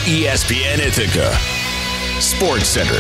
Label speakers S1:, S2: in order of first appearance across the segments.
S1: ESPN Ithaca Sports Center.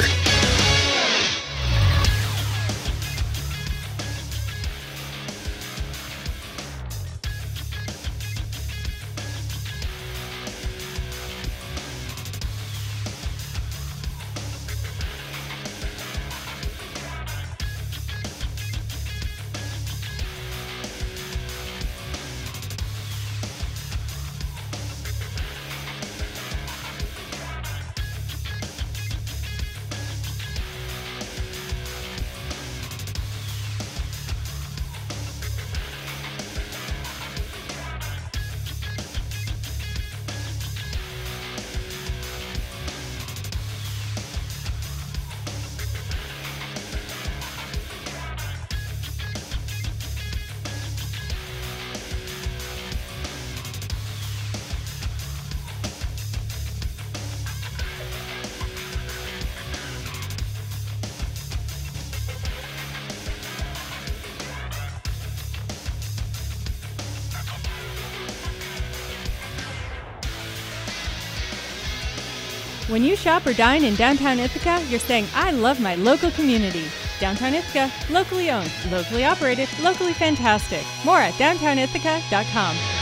S2: When you shop or dine in downtown Ithaca, you're saying, I love my local community. Downtown Ithaca, locally owned, locally operated, locally fantastic. More at downtownithaca.com.